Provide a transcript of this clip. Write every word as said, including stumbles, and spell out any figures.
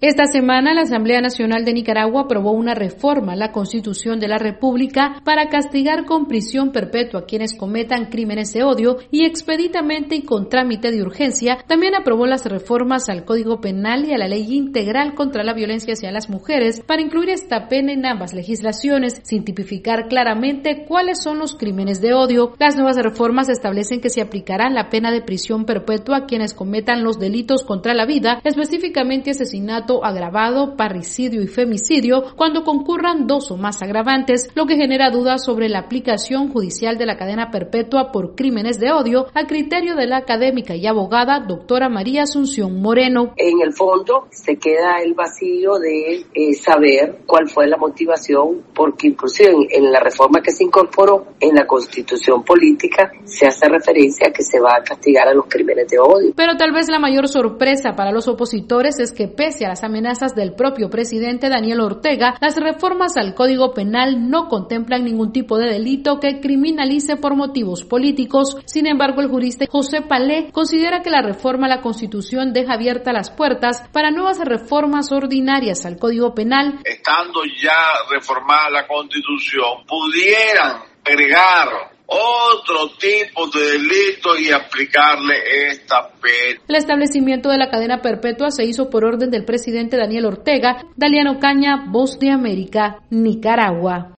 Esta semana, la Asamblea Nacional de Nicaragua aprobó una reforma a la Constitución de la República para castigar con prisión perpetua a quienes cometan crímenes de odio y expeditamente y con trámite de urgencia. También aprobó las reformas al Código Penal y a la Ley Integral contra la Violencia hacia las Mujeres para incluir esta pena en ambas legislaciones, sin tipificar claramente cuáles son los crímenes de odio. Las nuevas reformas establecen que se aplicará la pena de prisión perpetua a quienes cometan los delitos contra la vida, específicamente asesinato agravado, parricidio y femicidio, cuando concurran dos o más agravantes, lo que genera dudas sobre la aplicación judicial de la cadena perpetua por crímenes de odio, a criterio de la académica y abogada doctora María Asunción Moreno. En el fondo se queda el vacío de eh, saber cuál fue la motivación, porque inclusive en, en la reforma que se incorporó en la Constitución política se hace referencia a que se va a castigar a los crímenes de odio. Pero tal vez la mayor sorpresa para los opositores es que pese a las amenazas del propio presidente Daniel Ortega, las reformas al Código Penal no contemplan ningún tipo de delito que criminalice por motivos políticos. Sin embargo, el jurista José Palé considera que la reforma a la Constitución deja abiertas las puertas para nuevas reformas ordinarias al Código Penal. Estando ya reformada la Constitución, pudieran agregar otro tipo de delito y aplicarle esta pena. El establecimiento de la cadena perpetua se hizo por orden del presidente Daniel Ortega. Daliano Caña, Voz de América, Nicaragua.